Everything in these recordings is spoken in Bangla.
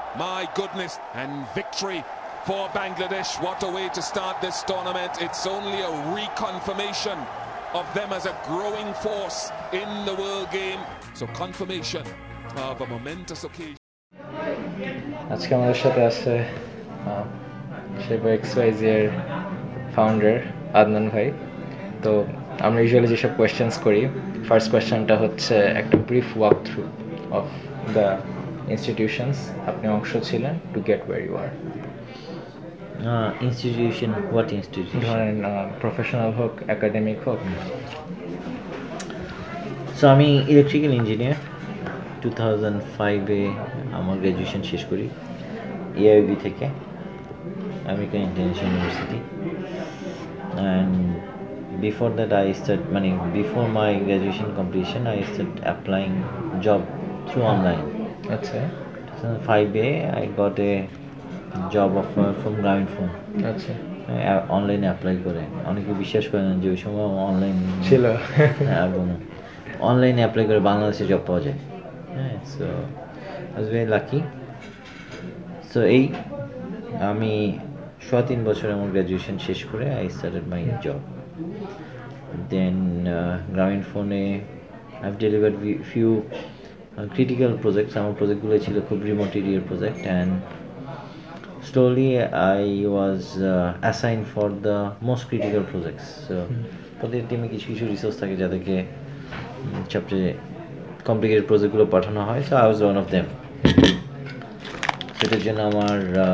My goodness, and victory for Bangladesh. What a way to start this tournament. It's only a reconfirmation of them as a growing force in the world game. So confirmation of a momentous occasion. আজকে আমাদের সাথে আছে XYZ এর ফাউন্ডার আদনান ভাই। তো আমরা ইউজুয়ালি যেসব কোয়েশ্চেন্স করি, ফার্স্ট কোয়েশ্চেনটা হচ্ছে একটা brief walk through of the institutions আপনি অংশ ছিলেন to get where you are. Institution, what institution? ধরেন প্রফেশনাল হোক, একাডেমিক হোক। সো আমি ইলেকট্রিক্যাল ইঞ্জিনিয়ার, 2005-এ আমার গ্র্যাজুয়েশন শেষ করি এআইবি থেকে, American International University. And before that before my graduation completion I start applying job through online. আচ্ছা, 2005-এ I got a job offer from Grameenphone. আচ্ছা, অনলাইনে অ্যাপ্লাই করে, অনেকে বিশ্বাস করে না যে ওই সময় অনলাইন ছিল। এবং অনলাইনে অ্যাপ্লাই করে বাংলাদেশে জব পাওয়া যায়। হ্যাঁ, so I was very lucky. So এই আমি 3 বছর আমার গ্র্যাজুয়েশন শেষ করে I started my job. Then গ্রামীণফোনে I have delivered few critical projects. আমার প্রজেক্টগুলো ছিল খুব রিমোট এরিয়ার project, and slowly I was assigned for the most critical projects. So প্রত্যেক টিমে কিছু কিছু রিসোর্স থাকে যাদেরকে সবচেয়ে কমপ্লিকেটেড প্রজেক্টগুলো পাঠানো হয়। So I was one of them. সেটার জন্য আমার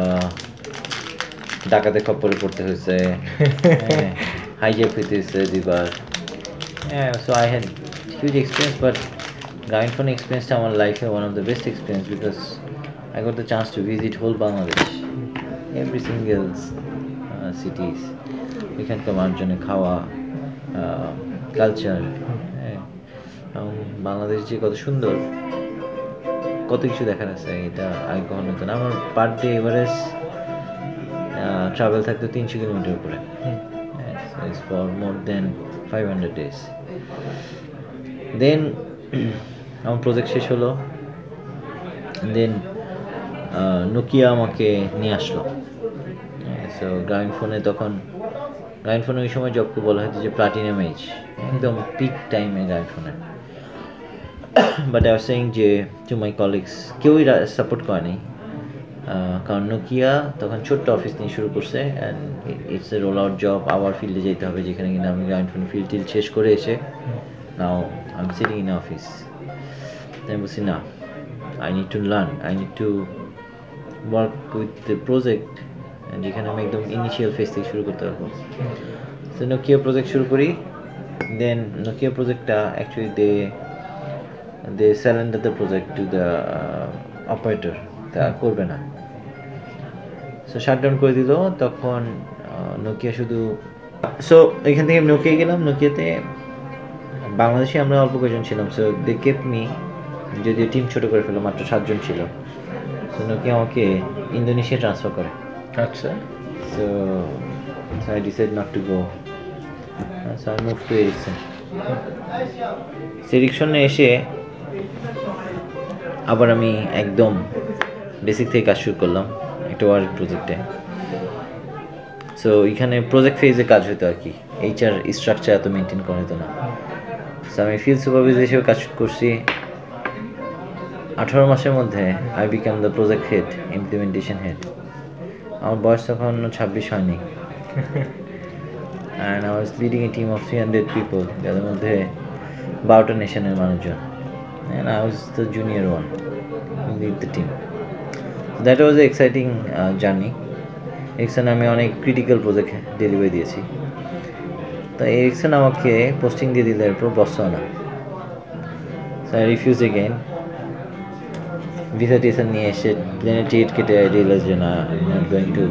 ডাকাতের খপ্পরে পড়তে হয়েছে, হাইজ্যাক হইতে হয়েছে 2বার। হ্যাঁ, so I had huge experience, but Grameenphone এক্সপিরিয়েন্সটা আমার লাইফে one of the best experience, because I got the chance to visit whole Bangladesh, every single cities. এখানকার মানুষজনের খাওয়া, কালচার, বাংলাদেশ যে কত সুন্দর, কত কিছু দেখার আছে, এটা আগে কখনো হতো না। আমার পার ডে এভারেজ ট্রাভেল থাকতো 300 কিলোমিটার উপরে, ফর মোর দেন 500 days. দেন আমার প্রজেক্ট শেষ হলো, দেন নোকিয়া আমাকে নিয়ে আসলো। সো গ্রামীণফোনে ওই সময় জবকে বলা হতো যে প্লাটিনাম এজ, একদম পিক টাইমে গ্রামীণফোনে। বাট আই ওয়াজ সেইং যে টু মাই কলিগস, কেউই সাপোর্ট করেনি, কারণ নোকিয়া তখন ছোট্ট অফিস নিয়ে শুরু করছে, and it's a roll out job. আবার ফিল্ডে যেতে হবে, যেখানে কিনা আমি গ্রামীণফোন ফিল্ড শেষ করে এসে now I am sitting in office. আমি বলছি না, I need to learn, I need to work with the project, যেখানে আমি একদম ইনিশিয়াল ফেজ থেকে শুরু করতে পারবো। সো নোকিয়া প্রজেক্ট শুরু করি। দেন নোকিয়া প্রজেক্টটা actually they surrender the project to the operator, তা করবে না। সো শাটডাউন করে দিল। তখন নোকিয়া শুধু, সো এখান থেকে নোকিয়া গেলাম। নোকিয়াতে বাংলাদেশে আমরা অল্প কয়েকজন ছিলাম, সো দে কেপ মি, যদিও টিম ছোটো করে ফেলো, মাত্র 7 জন ছিল। সো নোকিয়া আমাকে ইন্দোনেশিয়া ট্রান্সফার করে। আচ্ছা, so I decide not to go, so I move to Ericsson. এরিকসনে এসে আবার আমি একদম বেসিক থেকে কাজ শুরু করলাম একটা ওয়ার্ক প্রজেক্টে। সো এখানে প্রজেক্ট ফেজে কাজ হতো আর কি, এইচআর স্ট্রাকচার এত মেনটেন করা হতো না। সো আমি ফিল্ড সুপারভাইজার হিসেবে কাজ করছি। 18 মাসের মধ্যে I become the project head, implementation head. আমার বয়স তখন 26 হয়নি, and I was leading a team of 300 people, যাদের মধ্যে 12টা নেশনের মানুষজন, and I was the junior one lead the team. That was a exciting journey. এরিকসনে আমি অনেক ক্রিটিক্যাল প্রজেক্ট ডেলিভারি দিয়েছি। তো এরিকসন আমাকে পোস্টিং দিয়ে দিল এরপর Botswana. So I refuse again. Visa টিসা নিয়ে এসে প্লেনের টিকিট কেটে আই রিয়েলাইজ যে না, I am not going to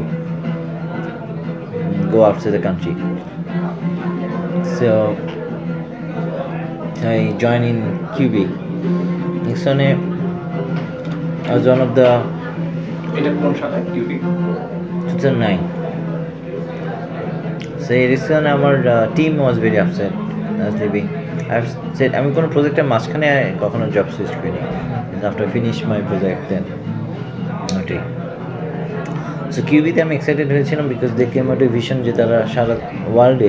go outside the country. So I joined in QB. Nixone, I was one of the, এটা কোন সালে QB? 2009. So Ericsson, আমার team was very upset. I was leaving. I said আমি কোনো প্রজেক্টের মাঝখানে কখনো জব সুইচ করিনি। After I finished my project, then ওটাই। সো কিউবিতে আমি এক্সাইটেড হয়েছিলাম because they came out vision যে তারা সারা ওয়ার্ল্ডে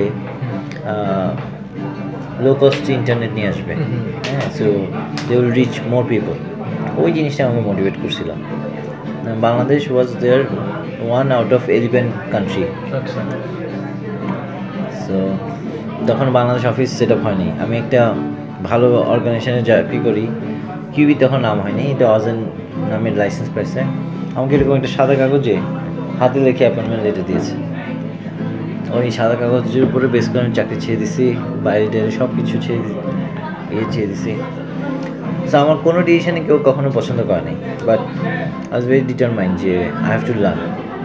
লো কস্ট ইন্টারনেট নিয়ে আসবে। হ্যাঁ, so they will reach more people. ওই জিনিসটা আমাকে মোটিভেট করছিল। Bangladesh was there 1 out of 11 country. আচ্ছা, সো তখন বাংলাদেশ অফিস সেট আপ হয়নি। আমি একটা ভালো অর্গানাইজেশনে চাকরি করি, কিউবি তখন নাম হয়নি, এটা অজেন নামের লাইসেন্স পাইছে। আমাকে এরকম একটা সাদা কাগজে হাতে লিখে অ্যাপয়েন্টমেন্ট লেটার দিয়েছে। ওই সাদা কাগজের উপরে বেস করে আমি চাকরি ছেড়ে দিছি, বাইরে টাইরে সব কিছু ছেড়ে দিছি। সো আমার কোনো ডিসিশনে কেউ কখনো পছন্দ করে নাই, but I was very determined যে I have to learn.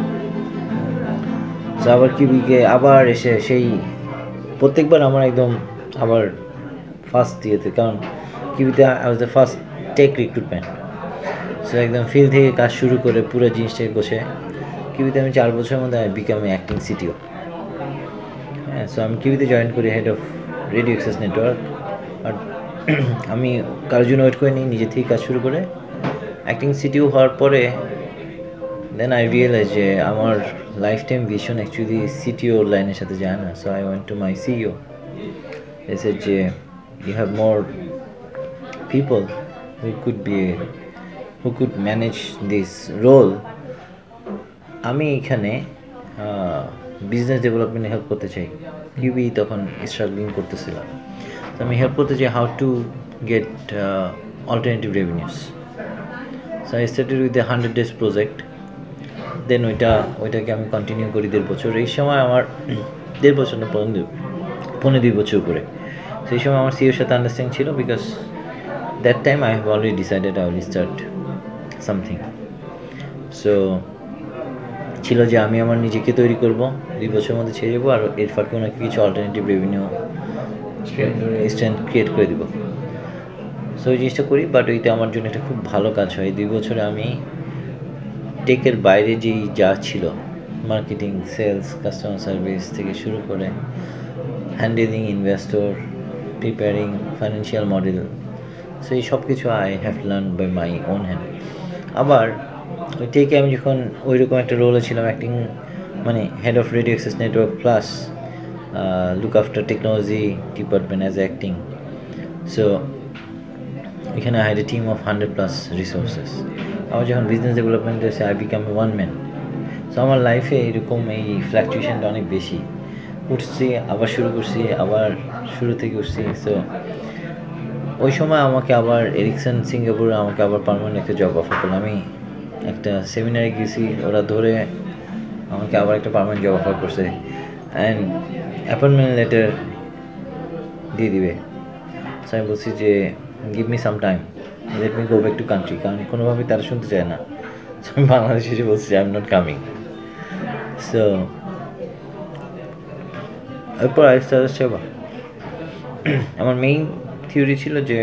So আবার কিউবিকে আবার এসে সেই প্রত্যেকবার আমার একদম আবার ফার্স্ট ইয়েতে, কারণ কিউবিতে I was the first tech recruitment. So একদম ফিল্ড থেকে কাজ শুরু করে পুরো জিনিসটাকে গোছে। কিউবিতে আমি 4 বছরের মধ্যে আই বিকাম অ্যাক্টিং সিটিও। হ্যাঁ, সো আমি কিউবিতে জয়েন করি head of radio access network. আর আমি কারোর জন্য ওয়েট করিনি, নিজে থেকে কাজ শুরু করে অ্যাক্টিং সিটিও হওয়ার পরে দেন আই রিয়েলাইজ যে আমার life time vision actually CTO লাইনের সাথে যায় না। So I went to my CEO, এসে যে you have more people who could manage this role. আমি এখানে বিজনেস ডেভেলপমেন্টে হেল্প করতে চাই। কিউবি তখন স্ট্রাগলিং করতেছিলাম, তো আমি হেল্প করতে চাই how to get alternative revenues. So I started with a 100 days project. Then ওইটাকে আমি কন্টিনিউ করি 1.5 বছর। এই সময় আমার 1.5 বছর না, 2 বছর উপরে। সেই সময় আমার সিওর সাথে আন্ডারস্ট্যান্ডিং ছিল, because that time I have already decided I will start something. So ছিল যে আমি আমার নিজেকে তৈরি করব, 2 বছরের মধ্যে ছেড়ে যাবো, আর এর ফাঁকে ওনাকে কিছু অল্টারনেটিভ রেভিনিউ স্ট্রেন্থ ক্রিয়েট করে দিব। সো ওই জিনিসটা করি, বাট ওইটা আমার জন্য একটা খুব ভালো কাজ হয়। 2 বছরে আমি টেকের বাইরে যেই যা ছিল, মার্কেটিং, সেলস, কাস্টমার সার্ভিস থেকে শুরু করে handling investor, preparing financial model, so এই সব কিছু I have learn by my own hand. আবার ওই টেকে আমি যখন ওইরকম একটা রোলে ছিলাম, অ্যাক্টিং মানে head of radio access network plus look after technology department as acting. So এখানে I had a team of 100+ resources. আমার যখন বিজনেস ডেভেলপমেন্ট এসে I become one man. So আমার লাইফে এরকম এই ফ্ল্যাকচুয়েশনটা অনেক বেশি, উঠছি আবার শুরু করছি, আবার শুরু থেকে উঠছি। সো ওই সময় আমাকে আবার এরিকসন সিঙ্গাপুরে আমাকে আবার পার্মানেন্ট একটা জব অফার করলো। আমি একটা সেমিনারে গেছি, ওরা ধরে আমাকে আবার একটা পার্মানেন্ট জব অফার করছে অ্যান্ড অ্যাপয়েন্টমেন্ট লেটার দিয়ে দিবে। সো আমি বলছি যে give me some time, let me go back to country, কারণ কোনোভাবেই তারা শুনতে চায় না। সো আমি বাংলাদেশে এসে বলছি I am not coming. So এরপর আস্তে আস্তে আমার মেইন থিওরি ছিল যে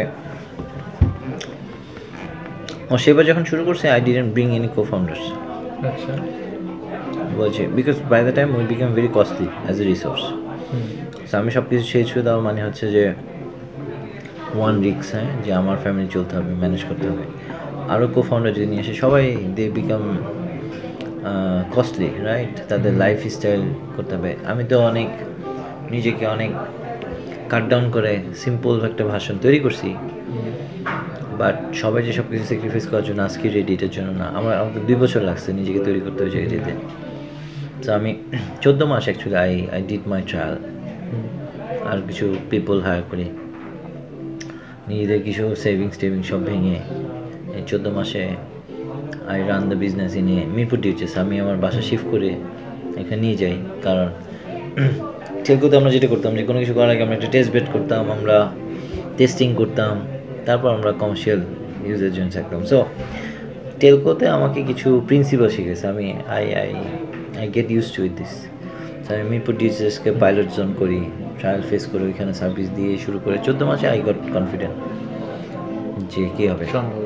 ও সেবা যখন শুরু করছে I didn't bring any co-founders. আচ্ছা, বলছে because by the time we become very costly as a resource. So আমি সব কিছু ছেড়ে ছুঁয়ে দেওয়া মানে হচ্ছে যে ওয়ান রিক্স, হ্যাঁ, যে আমার ফ্যামিলি চলতে হবে, ম্যানেজ করতে হবে। আরও কো-ফাউন্ডার যদি নিয়ে আসে সবাই দে বিকাম কস্টলি, রাইট? তাদের লাইফ স্টাইল করতে হবে। আমি তো নিজেকে অনেক কাট ডাউন করে সিম্পল একটা ভাষণ তৈরি করছি, বাট সবাই যে সব কিছু স্যাক্রিফাইস করার জন্য আজকে রেডি, এটার জন্য না। আমাকে 2 বছর লাগছে নিজেকে তৈরি করতে ওই জায়গায় যেতে। তো আমি 14 মাস actually I did my trial. আর কিছু পিপল হায়ার করি, নিজেদের কিছু সেভিংস সব ভেঙে এই 14 মাসে I run the business in a Mirpur DOHS. আমি আমার বাসা শিফট করে এখানে নিয়ে যাই, কারণ টেলকোতে আমরা যেটা করতাম যে কোনো কিছু করার আগে আমরা একটা টেস্ট বেড করতাম, আমরা টেস্টিং করতাম, তারপর আমরা কমার্শিয়াল ইউজের জন্য থাকতাম। সো টেলকোতে আমাকে কিছু প্রিন্সিপাল শিখেছে। আমি I get use to with this. আমি মিরপুর ডিউচেসকে পাইলট জোন করি, ট্রায়াল ফেস করে ওইখানে সার্ভিস দিয়ে শুরু করে 14 মাসে আই গট কনফিডেন্ট যে কী হবে,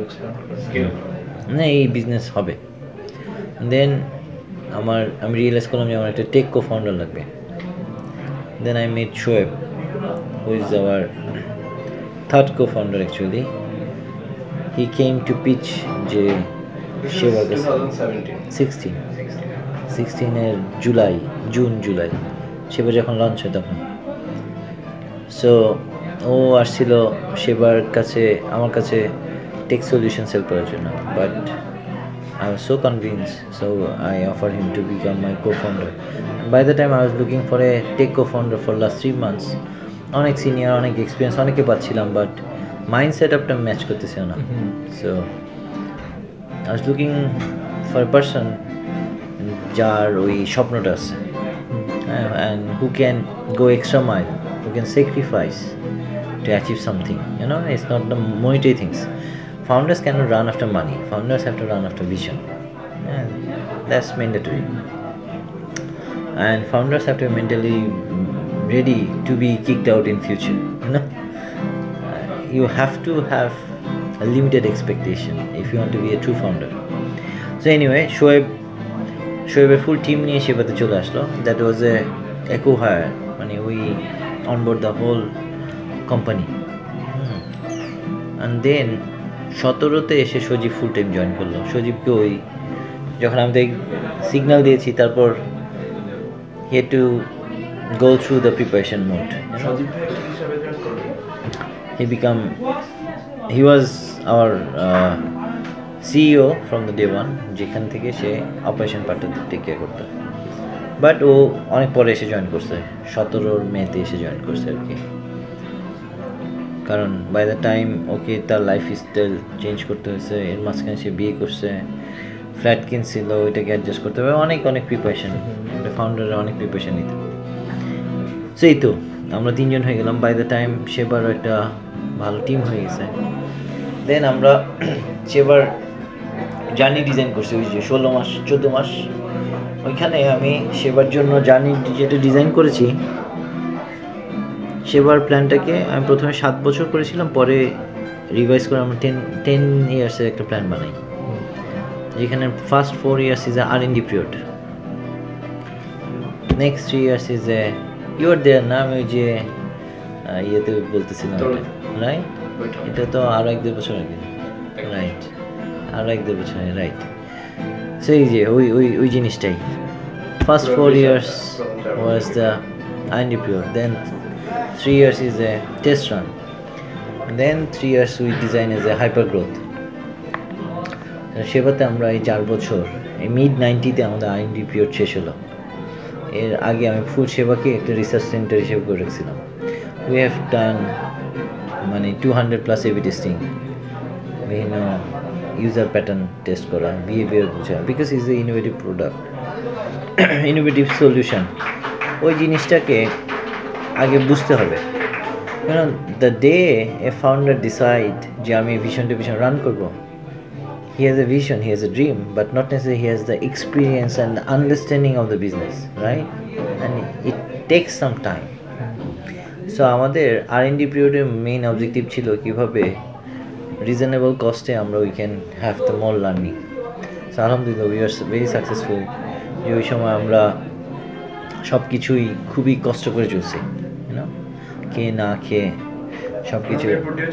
না এই বিজনেস হবে। দেন আমি রিয়েলাইজ করলাম যে আমার একটা টেক কো-ফাউন্ডার লাগবে। Then I met Shoaib, who is our third co-founder actually. He came to pitch যে সেবার কাছে 16 16-এর জুন জুলাই সেবার যখন লঞ্চ হয় তখন। সো ও আসছিল সেবার কাছে আমার কাছে টেক সলিউশন সেল করার জন্য, but I was so convinced, so I offered him to become my co-founder. And by the time I was looking for a tech co-founder for last 3 months, অনেক সিনিয়র, অনেক এক্সপিরিয়েন্স, অনেকে পাচ্ছিলাম, বাট মাইন্ড সেট আপটা ম্যাচ করতেছিল না। So I was looking for a person যার ওই স্বপ্নটা আছে, and who can go extra mile, who can sacrifice to achieve something. You know, it's not the monetary things. Founders cannot run after money. Founders have to run after vision. And that's mandatory. And founders have to be mentally ready to be kicked out in future. You know, you have to have a limited expectation if you want to be a true founder. So anyway, শোয়েবের ফুল টিম নিয়ে সেবাতে চলে আসলো। That was A acqui hire, মানে we onboard the whole company. And then 17-তে এসে সজীব ফুল টাইম জয়েন করলো। সজীবকে ওই যখন আমাদের সিগন্যাল দিয়েছি, তারপর he had to go through the preparation mode. He was our CEO from the day one, যেখান থেকে সে অপারেশন পার্টটা টেক কেয়ার করতো। বাট ও অনেক পরে এসে জয়েন করছে, 17 মেতে এসে জয়েন করছে আর কি। কারণ বাই দ্য টাইম ওকে তার লাইফ স্টাইল চেঞ্জ করতে হয়েছে, এর মাঝখানে সে বিয়ে করছে, ফ্ল্যাট কিনছিল, ওইটাকে অ্যাডজাস্ট করতে হবে, অনেক প্রিপারেশন, একটা ফাউন্ডারের অনেক প্রিপারেশন নিতে। সেই তো আমরা 3 জন হয়ে গেলাম। বাই দ্য টাইম সেবারও একটা ভালো টিম হয়ে গেছে। দেন আমরা সেবার জার্নি ডিজাইন করছি, ওই যে 14 মাস ওইখানে আমি সেবার জন্য জার্নি যেটা ডিজাইন করেছি, সেবার প্ল্যানটাকে আমি প্রথমে 7 বছর করেছিলাম, পরে রিভাইজ করে আমরা 10 ইয়ার্সের একটা প্ল্যান বানাই, যেখানে first 4 years is R&D period, next 3 years is a your there না, আমি ওই যে ইয়েতে বলতেছিলাম, রাইট? এটা তো আরও 1-2 বছর আগে, রাইট, আরও 1-2 বছর আগে, রাইট। সেই যে ওই জিনিসটাই, first 4 years was the R&D period, then 3 years is a test run, then 3 years we design as a hyper growth. সেবাতে আমরা এই 4 বছর, এই mid-90-তে আমাদের R&D period শেষ হলো। এর আগে আমি ফুল সেবাকে একটা রিসার্চ সেন্টার হিসেবে করে রেখেছিলাম। উই হ্যাভ ডান মানে 200+ A/B টেস্টিং, বিভিন্ন ইউজার প্যাটার্ন টেস্ট করা, বিহেভিয়ার বোঝা, because is a innovative product, innovative solution. ওই জিনিসটাকে আগে বুঝতে হবে। কারণ the day a founder decide যে আমি ভিশন টু ভিশন রান করবো, he has a vision, he has a dream, but not necessary he has the experience and understanding of the business, right? And it takes some time. So আমাদের R&D পিরিয়ডের মেইন অবজেক্টিভ ছিল কীভাবে রিজনেবল কস্টে আমরা we can have the more learning. So আলহামদুলিল্লাহ উই আর ভেরি সাকসেসফুল, যে ওই সময় আমরা সব কিছুই খুবই কষ্ট করে চলছি, ইউনো, খেয়ে না খেয়ে সব কিছু।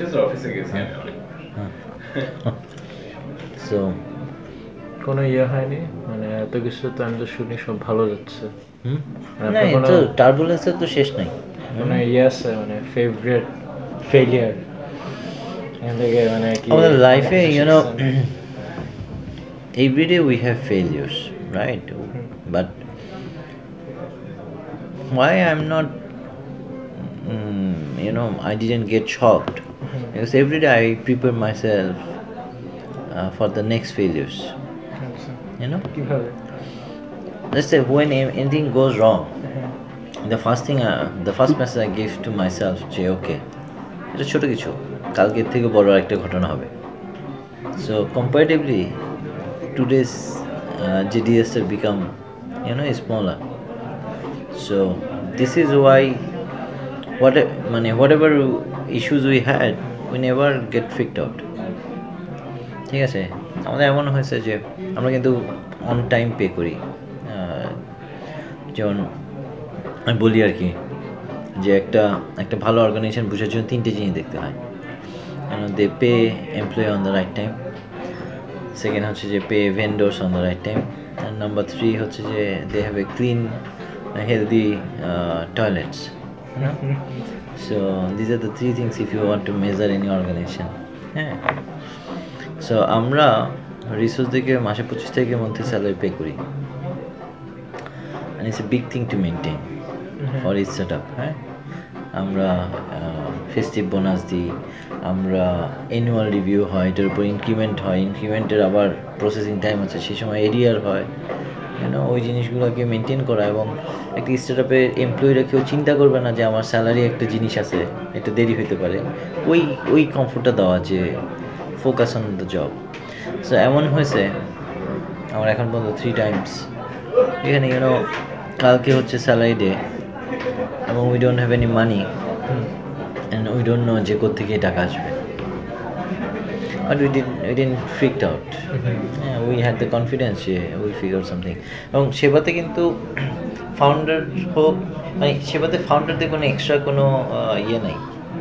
সো কোনো হয়নি, মানে এত কিছু তো আমি তো শুনি সব ভালো যাচ্ছে। না, তো টার্বুলেন্সের তো শেষ নাই। মানে আছে, মানে ফেভারিট ফেলিয়ার মানে কি আমাদের লাইফে, you know, every day we have failures, right? But why I'm not, I didn't get shocked, because every day I prepare myself for the next failures, you know. Let's say when anything goes wrong, the first message I give to myself যে ওকে, এটা ছোট কিছু, কালকের থেকে বড় একটা ঘটনা হবে। So comparatively today's disaster become, smaller. So this is why whatever issues we had, we never get freaked out. ঠিক আছে, আমাদের এমন হয়েছে যে আমরা কিন্তু অন টাইম পে করি। যেমন আমি বলি আর কি, যে একটা ভালো অর্গানাইজেশন বোঝার জন্য 3টে জিনিস দেখতে হয়। They pay employee on the right time, second হচ্ছে যে pay vendors on the right time, and number 3 হচ্ছে যে they have a clean healthy toilets. So this are the 3 things if you want to measure any organisation. হ্যাঁ, সো আমরা রিসোর্স থেকে মাসে 25 তারিখের মধ্যে স্যালারি পে করি, and it's a big thing to maintain for it set up. হ্যাঁ, আমরা ফেস্টিভ বোনাস দিই, আমরা অ্যানুয়াল রিভিউ হয়, এটার উপর ইনক্রিমেন্ট হয়, ইনক্রিমেন্টের আবার প্রসেসিং টাইম আছে, সেই সময় এরিয়ার হয়, ওই জিনিসগুলোকে মেনটেন করা। এবং একটা স্টার্ট আপের এমপ্লয়িরা কেউ চিন্তা করবে না যে আমার স্যালারি একটা জিনিস আছে, এটা দেরি হতে পারে, ওই কমফোর্টটা দেওয়া যে focus on the job. So এমন হয়েছে আমার এখন পর্যন্ত 3 টাইমস এখানে কালকে হচ্ছে স্যালারি ডে এবং we don't have any money and we don't know যে কোত্থেকে টাকা আসবে, but we didn't freaked out. হ্যাঁ, উই হ্যাড দ্য কনফিডেন্স যে উইল ফিগার সামথিং। এবং সেবাতে কিন্তু ফাউন্ডার হোক, মানে সেবাতে ফাউন্ডারদের কোনো এক্সট্রা কোনো নাই,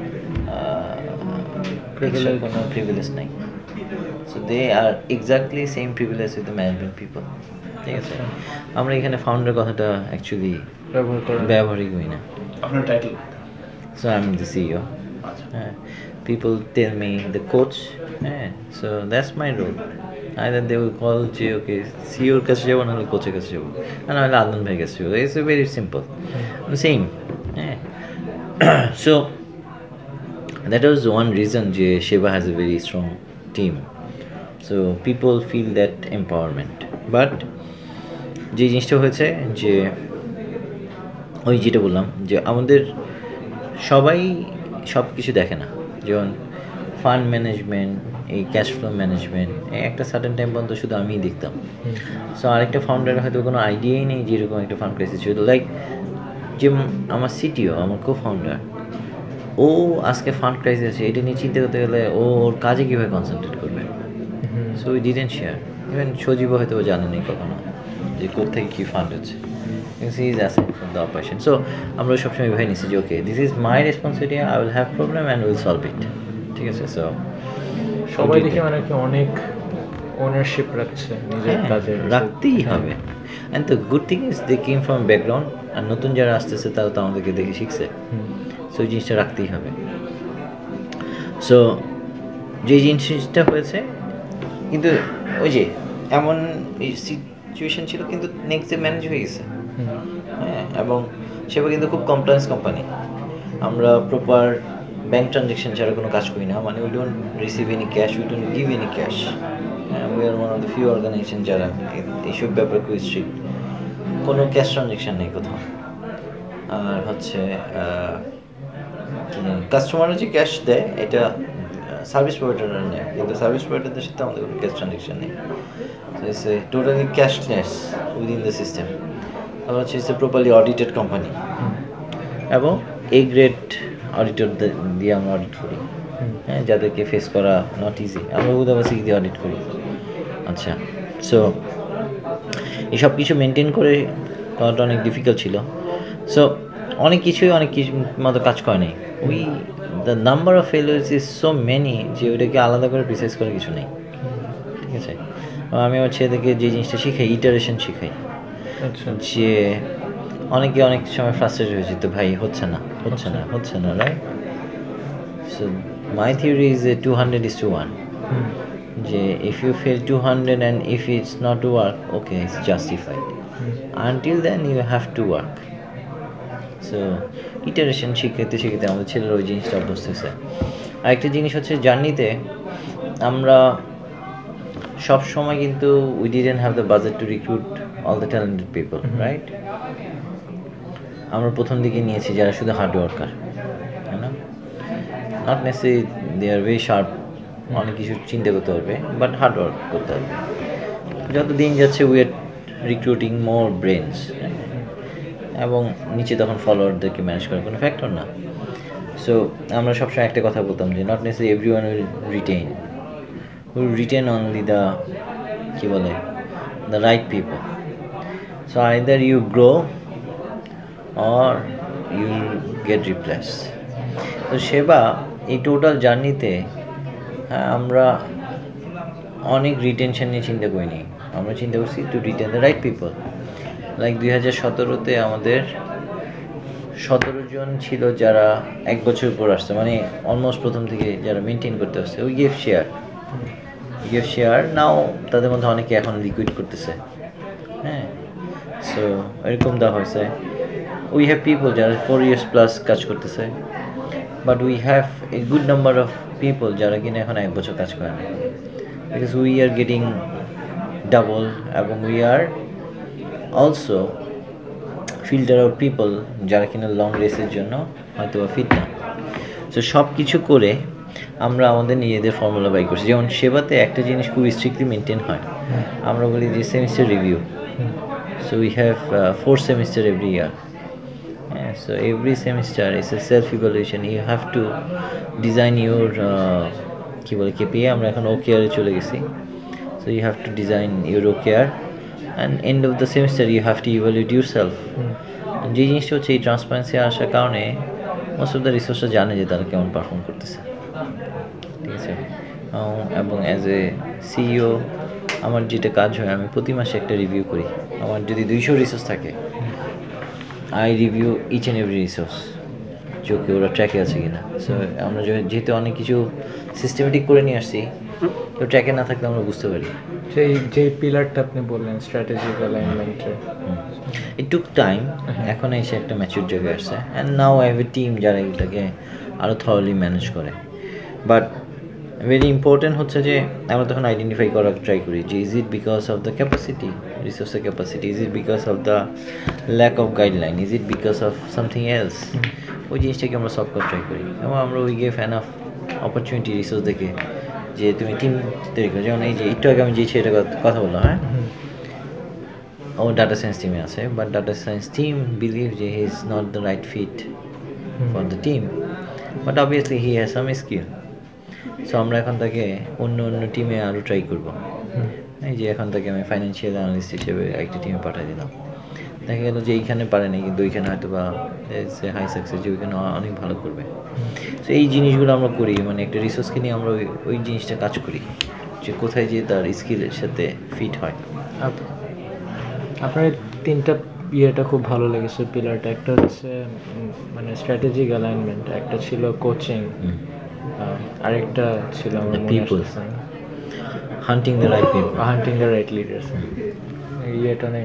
কোনো প্রিভিলেজ নাই। So they are exactly same privilege with the management people. ঠিক আছে, আমরা এখানে ফাউন্ডার কথাটা অ্যাকচুয়ালি ব্যবহারই করি না। আপনার title? So I am the CEO. হ্যাঁ, people tell me the coach. হ্যাঁ, so that's my role. Either they will call যে ওকে সিইওর কাছে যাবো, নাহলে কোচের কাছে যাবো, নাহলে আদনান ভাইয়ের কাছে যাবো। It's a very simple, same. হ্যাঁ, so that was one reason যে Sheba has a very strong team, so people feel that empowerment. But যে জিনিসটা হয়েছে যে ওই যেটা বললাম যে আমাদের সবাই সব কিছু দেখে না, যেমন ফান্ড ম্যানেজমেন্ট, এই ক্যাশ ফ্লো ম্যানেজমেন্ট, একটা সার্টেন টাইম পর্যন্ত শুধু আমিই দেখতাম। সো আরেকটা ফাউন্ডারের হয়তো কোনো আইডিয়াই নেই যে এরকম একটা ফান্ড ক্রাইসিস ছিল। লাইক যে আমার সিটিও, আমার কো ফাউন্ডার, ও আজকে ফান্ড ক্রাইসিস আছে এটা নিয়ে চিন্তা করতে গেলে ওর কাজে কীভাবে কনসেন্ট্রেট করবে। So we didn't share. Even সজীবও হয়তো জানেনি কখনো যে কোথেকে কী ফান্ড হচ্ছে, he is asset from the operation. So আমরা সবসময় ভেবে নিচ্ছি যে okay this is my responsibility, I will have problem and will solve it. ঠিক আছে, সো সবাই দেখে মানে কি অনেক ওনারশিপ রাখছে নিজের কাজে, রাখতেই হবে। And the good thing is they came from background, আর নতুন যারা আসতেছে তারা তো আমাদেরকে দেখে শিখছে। সো ওই জিনিসটা রাখতেই হবে। সো যে জিনিসটা হয়েছে, কিন্তু ওই যে এমন সিচুয়েশন ছিল, কিন্তু নেক্সট ডে ম্যানেজ হয়ে গেছে। হ্যাঁ, এবং সেবা কিন্তু খুব কমপ্লায়েন্স কোম্পানি। আমরা প্রপার ব্যাঙ্ক ট্রানজ্যাকশন ছাড়া কোনো কাজ করি না, মানে we don't receive any cash, we don't give any cash. We are one of the few organization যারা এইসব ব্যাপারে খুবই স্ট্রিক্ট। কোনো ক্যাশ ট্রানজ্যাকশন নেই কোথাও। আর হচ্ছে কাস্টমাররা যে ক্যাশ দেয় এটা সার্ভিস প্রোভাইডাররা নেয়, কিন্তু সার্ভিস প্রোভাইডারদের সাথে আমাদের কোনো ক্যাশ ট্রানজ্যাকশন নেই। So it's a totally cashless within the system. আবার হচ্ছে it's a properly audited company, এবং এ গ্রেড অডিটর দিয়ে আমরা অডিট করি। হ্যাঁ, যাদেরকে ফেস করা নট ইজি, আমরা উদাবাসিক দিয়ে অডিট করি। আচ্ছা, সো এসব কিছু মেনটেন করে করাটা অনেক ডিফিকাল্ট ছিল। সো অনেক কিছুই অনেক কিছু মতো কাজ করে নাই। The number of failures is so many যে ওইটাকে আলাদা করে প্রিসাইজ করার কিছু নেই। ঠিক আছে, আমি আমার ছেলেদেরকে যে জিনিসটা শিখাই, ইটারেশন শিখাই। যে অনেকে অনেক সময় ফ্রাস্ট্রেটেড হয়ে যেত, ভাই হচ্ছে না, right? So my theory is a 200:1, যে if you fail 200 and if it's not work, okay, it's justified. Until then you have to work. So iteration শিখতে আমাদের ছেলেরা ওই জিনিসটা অভ্যস্ত হয়েছে। আরেকটা জিনিস হচ্ছে জার্নিতে আমরা সব সময় কিন্তু we didn't have the budget to recruit all the talented people, right? আমরা প্রথম দিকে নিয়েছি যারা শুধু হার্ড ওয়ার্কার, তাই না? Not necessary they are very sharp, অনেক কিছু চিন্তা করতে পারবে, বাট হার্ড ওয়ার্ক করতে হবে। যত দিন যাচ্ছে we are recruiting more brains, এবং নিচে তখন ফলোয়ারদেরকে ম্যানেজ করার কোনো ফ্যাক্টর না। সো আমরা সবসময় একটা কথা বলতাম যে not necessary everyone will retain only the কী বলে the right people. So either you grow or you get replace. তো সেবা এই টোটাল জার্নিতে আমরা অনেক রিটেনশন নিয়ে চিন্তা করিনি, আমরা চিন্তা করছি to retain the right people. Like 2017-তে আমাদের 17 জন ছিল যারা 1 বছর পর আসছে, মানে অলমোস্ট প্রথম থেকে যারা মেনটেন করতে আসছে। উই গিভ শেয়ার নাও, তাদের মধ্যে অনেকে এখন লিকুইড করতেছে। হ্যাঁ, সো এরকম দেওয়া হয়েছে। উই হ্যাভ পিপল যারা 4 years প্লাস কাজ করতেছে, but we have a good number of people যারা কিনা এখন 1 বছর কাজ করে না, because we are getting double, এবং we are also filter out people যারা কিনা লং রেসের জন্য হয়তো বা ফিট না। সো সব কিছু করে আমরা আমাদের নিজেদের ফর্মুলা বাই করছি। যেমন সেবাতে একটা জিনিস খুব স্ট্রিক্টলি মেনটেন হয়, আমরা বলি যে semester review. So we have 4 semester every year. Yeah, so every semester is a self evaluation. You have to design your কি বলে KPI, আমরা এখন OKR এ চলে গেছি। So you have to design your OKR and end of the semester you have to evaluate yourself. যে জিনিসটা হচ্ছে এই ট্রান্সপারেন্সি আসার কারণে মোস্ট অফ দ্য রিসোর্সটা জানে যে তারা কেমন পারফর্ম করতেছে, ঠিক আছে। এবং অ্যাজ এ সিইও আমার যেটা কাজ হয়, আমি প্রতি মাসে একটা রিভিউ করি। আমার যদি 200 রিসোর্স থাকে, I review each and every resource, চোখে ওরা ট্র্যাকে আছে কিনা। সো আমরা যেহেতু অনেক কিছু সিস্টেমেটিক করে নিয়ে আসছি, তো ট্র্যাকে না থাকলে আমরা বুঝতে পারি। সেই যে পিলারটা আপনি বললেন স্ট্র্যাটেজিক অ্যালাইনমেন্টের, ইট টুক টাইম, এখন এসে একটা ম্যাচিউর জায়গায় আসছে। And now I have a team যারা এটাকে আরও থরলি ম্যানেজ করে। বাট ভেরি ইম্পর্টেন্ট হচ্ছে যে আমরা তখন আইডেন্টিফাই করার ট্রাই করি যে is it because of the capacity, রিসোর্সের capacity, is it because of the lack of guideline, is it because of something else. ওই জিনিসটাকে আমরা সলভ করার ট্রাই করি, এবং আমরা we gave enough opportunity resource দেখে যে তুমি টিম তৈরি করো। যেমন এই যে একটু আগে আমি যে ছেলেটার কথা বললাম, হ্যাঁ, ও ডাটা সায়েন্স টিমে আছে, but data science team believe যে he is not the right fit for the team, but obviously he has some skill. So আমরা এখন তাকে অন্য টিমে আরও ট্রাই করবো। এই যে এখন তাকে আমি ফাইন্যান্সিয়াল অ্যানালিস্ট হিসেবে একটা টিমে পাঠিয়ে দিলাম। দেখা গেল যে এইখানে পারে নাই, কিন্তু ওইখানে হয়তো বা হাই সাকসেস, যে ওইখানে অনেক ভালো করবে। সো এই জিনিসগুলো আমরা করি, মানে একটা রিসোর্সকে নিয়ে আমরা ওই জিনিসটা কাজ করি যে কোথায় যে তার স্কিলের সাথে ফিট হয়। আপনার 3টা ইয়েটা খুব ভালো লেগেছে পিলারটা। একটা হচ্ছে মানে স্ট্র্যাটেজিক অ্যালাইনমেন্ট, একটা ছিল কোচিং, আরেকটা ছিল আমার মনে আসছে hunting the right people, hunting the right leaders. ইয়েটা অনেক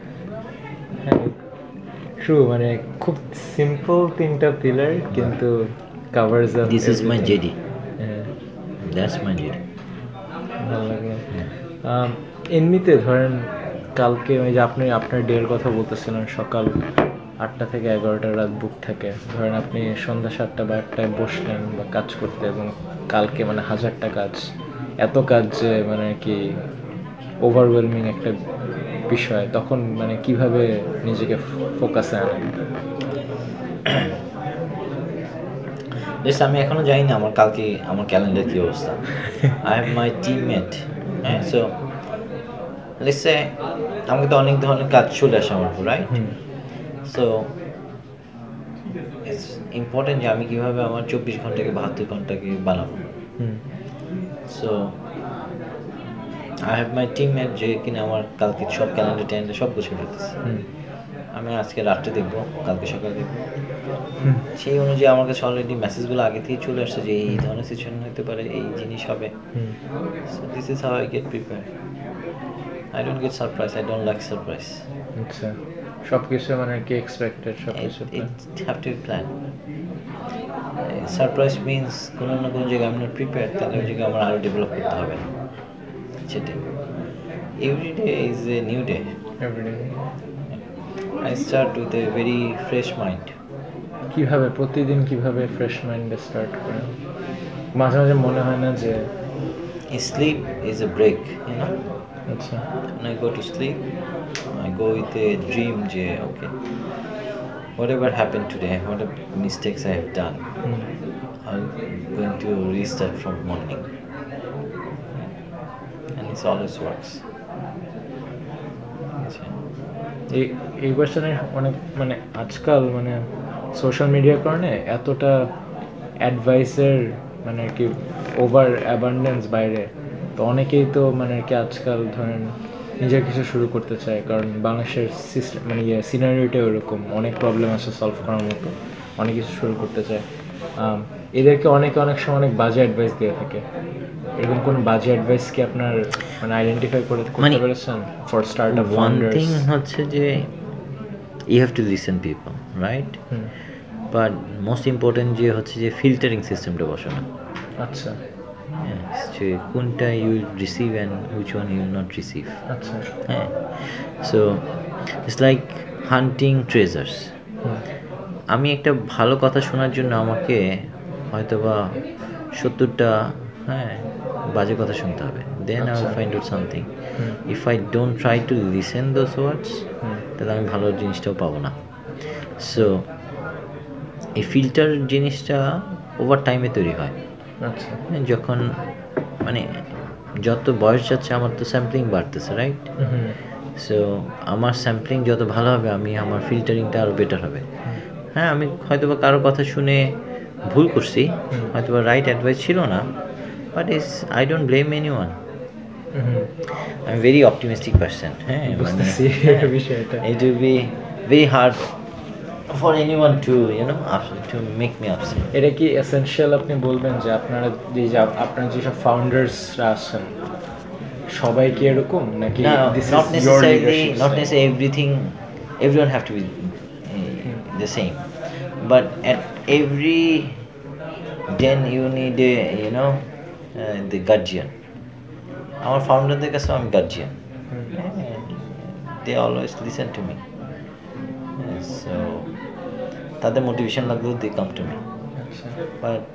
ট্রু, মানে খুব সিম্পল 3টা পিলার, কিন্তু covers up. This is my JD, that's my JD. ভালো লাগে। এমনিতে ধরেন কালকে ওই যে আপনি আপনার ডের কথা বলতেছিলেন, সকাল 8টা থেকে 11টা রাত বুক থাকে। ধরেন আপনি সন্ধ্যা 7টা বা 8টায় বসলেন বা কাজ করতে, এবং কালকে মানে 1000টা কাজ, এত কাজ যে মানে কি ওভারওয়েলমিং একটা বিষয়, তখন মানে কিভাবে নিজেকে ফোকাসে আনেন? আমি এখনো জানি না আমার কালকে আমার ক্যালেন্ডার কি অবস্থা। আই হ্যাভ মাই টিমমেট, হ্যাঁ। সো লেটস সে আমাকে তো অনেক ধরনের কাজ চলে আসে আমার উপর, রাইট? সো ইটস ইম্পর্টেন্ট যে আমি কীভাবে আমার 24 ঘন্টাকে 72 ঘন্টাকে বানাবো। So I have my teammate যে কিনা আমার কালকে সব ক্যালেন্ডার সব কিছু ফেলতেছে। আমি আজকে রাত্রে দেখবো, কালকে সকালে দেখবো। সেই অনুযায়ী আমার কাছে অলরেডি মেসেজগুলো আগে থেকেই চলে আসছে যে এই ধরনের সিচুয়েশন হতে পারে, এই জিনিস হবে। So this is how I get prepare. I don't get surprise, I don't like surprise. আচ্ছা, সব কিছু মানে কি এক্সপেক্টেড, সব কিছু have to be plan. Surprise means কোনো না কোনো জায়গায় আমি নট প্রিপেয়ার, তাহলে ওই জায়গায় আমার আরও ডেভেলপ করতে হবে। সেটাই, every day is a new day. I start with a very fresh mind. কিভাবে প্রতিদিন কিভাবে ফ্রেশ মাইন্ডে স্টার্ট করেন? মাঝে মাঝে মনে হয় না যে sleep is a break, you know? আচ্ছা, When I go to sleep, I go with a dream যে okay, whatever happened today, whatever mistakes I have done, I'm going to restart from morning, and it always works. এই কোয়েশ্চেনে অনেক মানে আজকাল মানে সোশ্যাল মিডিয়ার কারণে এতটা অ্যাডভাইসের মানে কি ওভার অ্যাবান্ডেন্স বাইরে, তো অনেকেই তো মানে আর কি আজকাল ধরেন নিজের কিছু শুরু করতে চায়, কারণ বাংলাদেশের সিস্টেম মানে সিনারিওটা ওরকম, অনেক প্রবলেম আছে সলভ করার মতো, অনেক কিছু শুরু করতে চায়। এদেরকে অনেকে অনেক সময় অনেক বাজে অ্যাডভাইস দিয়ে থাকে। এরকম কোনো বাজে অ্যাডভাইস কি আপনার মানে আইডেন্টিফাই করতে পেরেছেন for startup one thing হচ্ছে যে you have to listen people, right? But most important যে হচ্ছে যে ফিল্টারিং সিস্টেমটা বসানো। আচ্ছা যে কোনটা you receive and which one you not receive. আচ্ছা হ্যাঁ, so it's like hunting treasures. আমি একটা ভালো কথা শোনার জন্য আমাকে হয়তোবা 70টা বাজে কথা শুনতে হবে, then I will find out something. If I don't try to listen those words, তাহলে আমি ভালো জিনিসটাও পাবো না। সো এই ফিল্টার জিনিসটা ওভার টাইমে তৈরি হয়। আচ্ছা যখন মানে যত বয়স যাচ্ছে আমার তো স্যাম্পলিং বাড়তেছে, রাইট? সো আমার স্যাম্পলিং যত ভালো হবে আমি আমার ফিল্টারিংটা আরও বেটার হবে। হ্যাঁ, আমি হয়তোবা কারো কথা শুনে ভুল করছি, হয়তোবা রাইট অ্যাডভাইস ছিল না, but I don't blame anyone. I am very optimistic person. হ্যাঁ, বিষয়টা it will be very hard for anyone to to make me upset. এটা কি এসেনশিয়াল আপনি বলবেন যে আপনারা আপনার যেসব ফাউন্ডার্সরা আছেন সবাই কি এরকম নাকি? Not necessarily everything, everyone have to be the same, but at every den you need the guardian. Our ফাউন্ডারদের কাছে আমি guardian. They always listen to me, so তাদের মোটিভেশন লাগলেও they come to me, but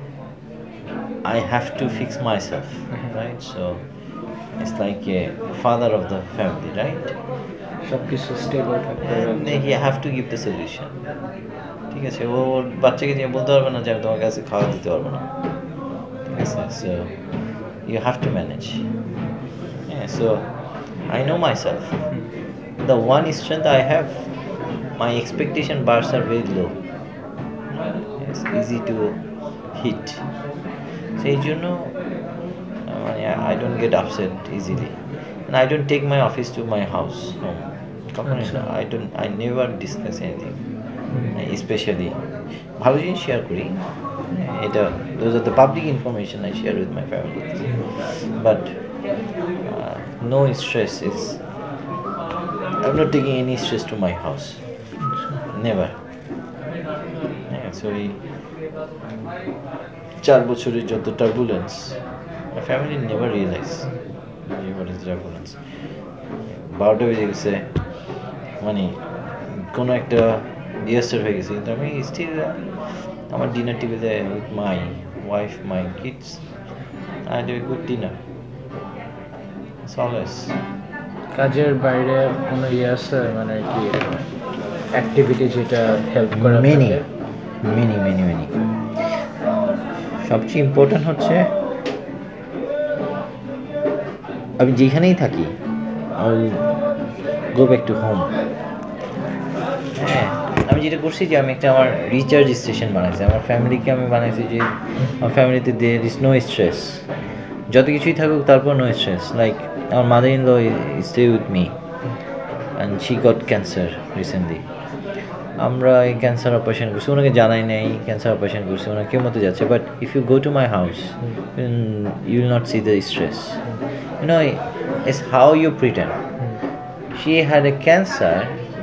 I have to fix myself, right? So it's like a father of the family, right? সবকিছু স্টেবল থাকতে And you have to give the solution. ঠিক আছে, ওর বাচ্চাকে নিয়ে বলতে পারবে না যে আমি তোমার কাছে খাওয়া দিতে পারবো না, ঠিক আছে? So you have to manage. Yeah, so I know myself. The one strength I have, my expectation bars are very low. It's easy to hit. সেই জন্য I don't get upset easily, and I don't take my office to my house, home. I never discuss anything, especially ভালো জিনিস শেয়ার করি, এটা those are the public information I share with my family, but no stress is, I'm not taking any stress to my house, never. So 4 বছরের যত turbulence, my family never realized what is turbulence. 12টা বেজে গেছে, মানে কোনো একটা ডিজাস্টার হয়ে গেছে, কিন্তু আমি স্টিল আমার ডিনার টেবিলে with my wife, my kids, I had a good dinner. It's always. কাজের বাইরে কোনো আছে মানে কি অ্যাক্টিভিটি যেটা হেল্প করে? মেনি সবচেয়ে ইম্পর্টেন্ট হচ্ছে আমি যেখানেই থাকি I go back to home. হ্যাঁ, আমি যেটা করছি যে আমি আমার রিচার্জ স্টেশন বানাইছি, আমার ফ্যামিলিকে আমি বানাইছি যে আমার ফ্যামিলিতে দেয়ার ইজ নো স্ট্রেস, যত কিছুই থাকুক তারপর নো স্ট্রেস। লাইক আমার mother in law stay with me and she got cancer recently. আমরা এই ক্যান্সার অপারেশন করছি, ওনাকে জানাই নাই ক্যান্সার অপারেশন করছি, ওনাকে কেমোতে যাচ্ছে, but if you go to my house you will not see the stress, it's how you pretend. She had a cancer,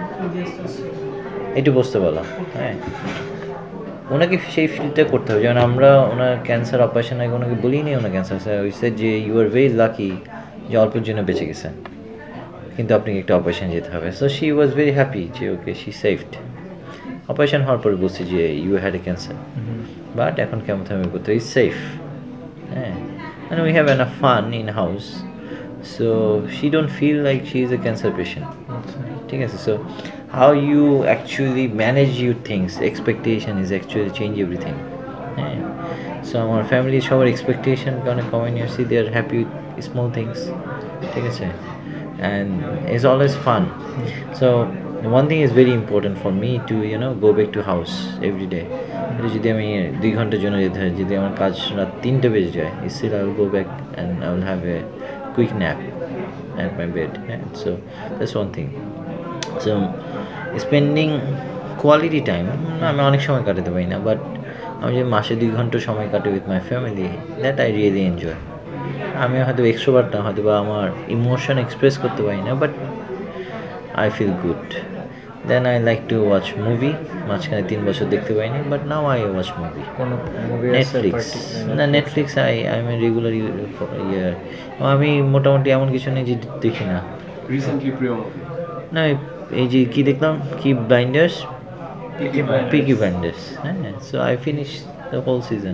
একটু বুঝতে পারলাম। হ্যাঁ, ওনাকে সেই ফিলটা করতে হবে, যেমন আমরা ওনার ক্যান্সার অপারেশন আগে ওনাকে বলিনি ওনার ক্যান্সার, ওই সে যে ইউ আর ভেরি লাকি যে অল্পের জন্য বেঁচে গেছেন, কিন্তু আপনাকে একটা অপারেশন যেতে হবে। So she was very happy যে ওকে শি সেভড। অপারেশন হওয়ার পরে বলছি যে you had a cancer, but এখন কেমোথেরাপি করতে ইজ সেফ। হ্যাঁ, and we have enough fun in house, so she don't feel like she is a cancer patient. ঠিক আছে, so how you actually manage your things, expectation is actually change everything. হ্যাঁ, so আমার ফ্যামিলি সবার এক্সপেকটেশন অনেক কমে নিয়ে আসছি, they are happy with small things, ঠিক আছে, and it's always fun. So one thing is very important for me to go back to house every day. যদি আমি 2 ঘন্টার জন্য যেতে হয়, যদি আমার কাজ রাত 3টে বেজে যায়, still I will go back and I will have a quick nap at my bed. Yeah? So that's one thing. So spending quality time, আমি অনেক সময় কাটাতে পারি না, বাট আমি যে মাসে 2 ঘন্টা সময় কাটি with my family, that I really enjoy. আমি হয়তো এক্সট্রোভার্ট না, হয়তো বা আমার ইমোশন এক্সপ্রেস করতে পারি না, but I feel good. Then I like to watch movie. মাঝখানে 3 বছর দেখতে পাইনি, but now I watch movie. কোনো মুভি Netflix. না, Netflix I'm a regular year. আমি মোটামুটি এমন কিছু নেই যে দেখি না. রিসেন্টলি প্রিয় মুভি? না, এই যে কি দেখলাম, কি Blinders, Peaky Blinders. So I finished the whole season.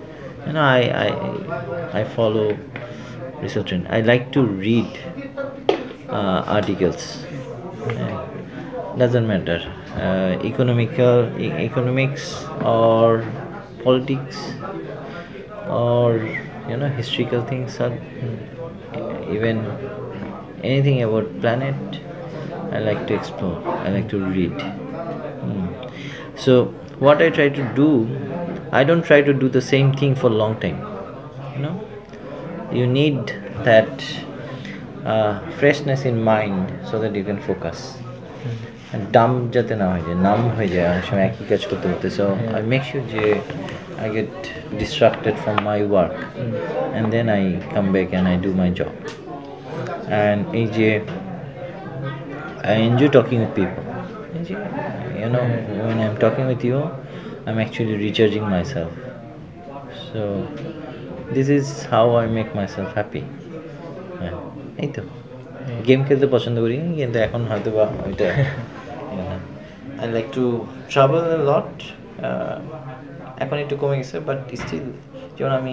I follow research trend. I like to read articles. Doesn't matter, economics or politics or historical things, or even anything about planet. I like to explore, I like to read. So what I try to do, I don't try to do the same thing for long time. You need that freshness in mind so that you can focus. Dam যাতে না হয়ে যায়, নাম হয়ে যায় অনেক সময় একই কাজ করতে করতে. সো আই মেক শিওর যে I get distracted from my work and then I come back and I do my job. And এই যে I enjoy talking with people. when I'm talking with you, I'm actually recharging myself. So this is how I make myself happy. এই তো গেম খেলতে পছন্দ করি, কিন্তু এখন হয়তো বা ওইটা I like to travel a lot. এখন একটু কমে গেছে, বাট স্টিল যেমন আমি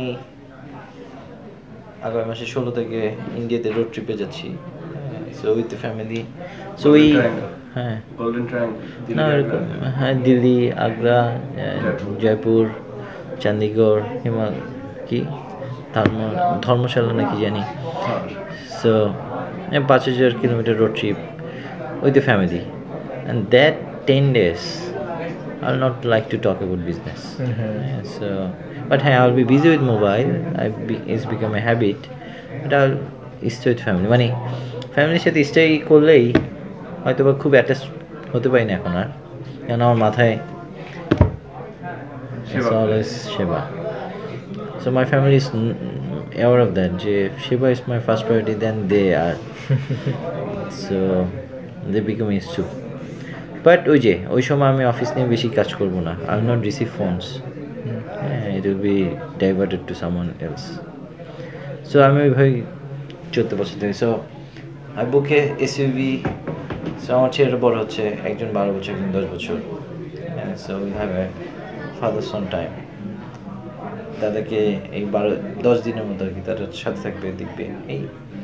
আগামী মাসে 16 থেকে ইন্ডিয়াতে রোড ট্রিপে যাচ্ছি, so with the family. So ওই হ্যাঁ গোল্ডেন ট্রায়াঙ্গেল, না এরকম, হ্যাঁ দিল্লি, আগ্রা, জয়পুর, চণ্ডীগড়, কি ধর্মশালা নাকি জানি. So 5,000 kilometer road trip with the family, and that 10 days I'll not like to talk about business. So but hey, I'll be busy with mobile. It's become a habit, but I'll stay with family. মানে ফ্যামিলির সাথে স্টে করলেই হয়তো বা খুব অ্যাটাচ হতে পারি না এখন আর, কেন আমার মাথায় সেবা. So my family is aware of that. Shiva is my first priority, then they are. So they become used to. But ওই সময় আমি অফিস নিয়ে বেশি কাজ করব না. I will not receive phones. It will be diverted to someone else. So আমি ওইভাবে 14 বছর থেকে. So I book a SUV. So আমার ছেলেটা বড় হচ্ছে, একজন 12 বছর, একজন 10 বছর. So we have a father son time. তাদেরকে এই 10 দিনের মতো আর কি তাদের সাথে থাকবে, দেখবে, এই